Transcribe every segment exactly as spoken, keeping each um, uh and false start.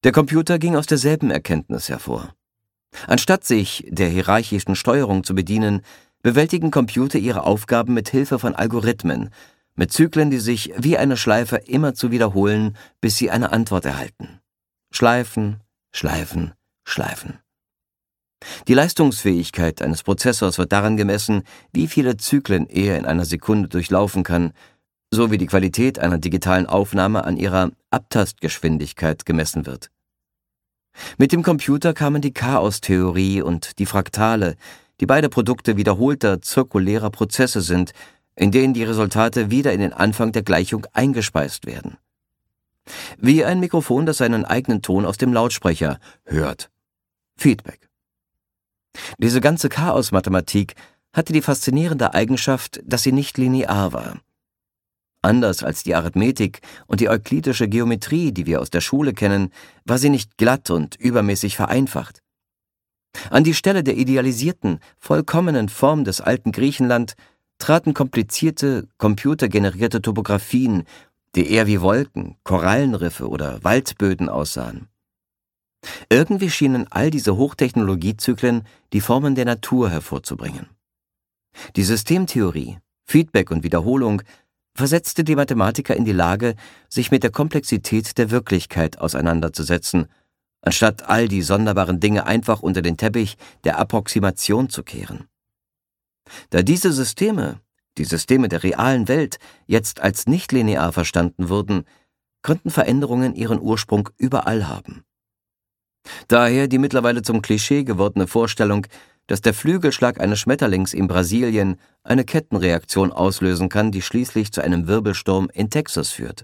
Der Computer ging aus derselben Erkenntnis hervor. Anstatt sich der hierarchischen Steuerung zu bedienen, bewältigen Computer ihre Aufgaben mit Hilfe von Algorithmen, mit Zyklen, die sich wie eine Schleife immerzu wiederholen, bis sie eine Antwort erhalten. Schleifen, Schleifen, Schleifen. Die Leistungsfähigkeit eines Prozessors wird daran gemessen, wie viele Zyklen er in einer Sekunde durchlaufen kann, sowie die Qualität einer digitalen Aufnahme an ihrer Abtastgeschwindigkeit gemessen wird. Mit dem Computer kamen die Chaostheorie und die Fraktale, die beide Produkte wiederholter zirkulärer Prozesse sind, in denen die Resultate wieder in den Anfang der Gleichung eingespeist werden. Wie ein Mikrofon, das seinen eigenen Ton aus dem Lautsprecher hört. Feedback. Diese ganze Chaos-Mathematik hatte die faszinierende Eigenschaft, dass sie nicht linear war. Anders als die Arithmetik und die euklidische Geometrie, die wir aus der Schule kennen, war sie nicht glatt und übermäßig vereinfacht. An die Stelle der idealisierten, vollkommenen Form des alten Griechenland traten komplizierte, computergenerierte Topographien, die eher wie Wolken, Korallenriffe oder Waldböden aussahen. Irgendwie schienen all diese Hochtechnologiezyklen die Formen der Natur hervorzubringen. Die Systemtheorie, Feedback und Wiederholung versetzte die Mathematiker in die Lage, sich mit der Komplexität der Wirklichkeit auseinanderzusetzen, anstatt all die sonderbaren Dinge einfach unter den Teppich der Approximation zu kehren. Da diese Systeme, die Systeme der realen Welt, jetzt als nichtlinear verstanden wurden, konnten Veränderungen ihren Ursprung überall haben. Daher die mittlerweile zum Klischee gewordene Vorstellung, dass der Flügelschlag eines Schmetterlings in Brasilien eine Kettenreaktion auslösen kann, die schließlich zu einem Wirbelsturm in Texas führt.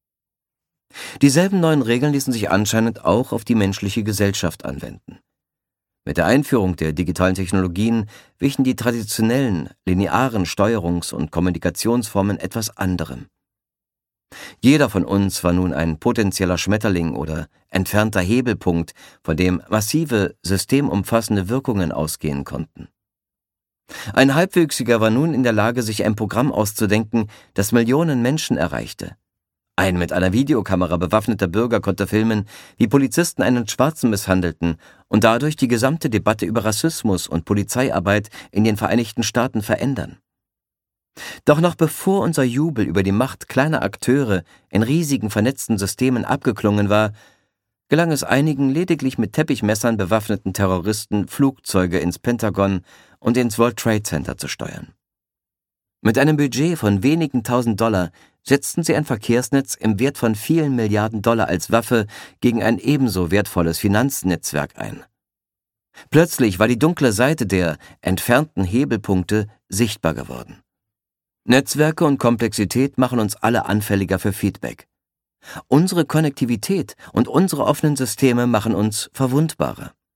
Dieselben neuen Regeln ließen sich anscheinend auch auf die menschliche Gesellschaft anwenden. Mit der Einführung der digitalen Technologien wichen die traditionellen, linearen Steuerungs- und Kommunikationsformen etwas anderem. Jeder von uns war nun ein potenzieller Schmetterling oder entfernter Hebelpunkt, von dem massive, systemumfassende Wirkungen ausgehen konnten. Ein Halbwüchsiger war nun in der Lage, sich ein Programm auszudenken, das Millionen Menschen erreichte. Ein mit einer Videokamera bewaffneter Bürger konnte filmen, wie Polizisten einen Schwarzen misshandelten und dadurch die gesamte Debatte über Rassismus und Polizeiarbeit in den Vereinigten Staaten verändern. Doch noch bevor unser Jubel über die Macht kleiner Akteure in riesigen vernetzten Systemen abgeklungen war, gelang es einigen lediglich mit Teppichmessern bewaffneten Terroristen, Flugzeuge ins Pentagon und ins World Trade Center zu steuern. Mit einem Budget von wenigen tausend Dollar setzten sie ein Verkehrsnetz im Wert von vielen Milliarden Dollar als Waffe gegen ein ebenso wertvolles Finanznetzwerk ein. Plötzlich war die dunkle Seite der entfernten Hebelpunkte sichtbar geworden. Netzwerke und Komplexität machen uns alle anfälliger für Feedback. Unsere Konnektivität und unsere offenen Systeme machen uns verwundbarer.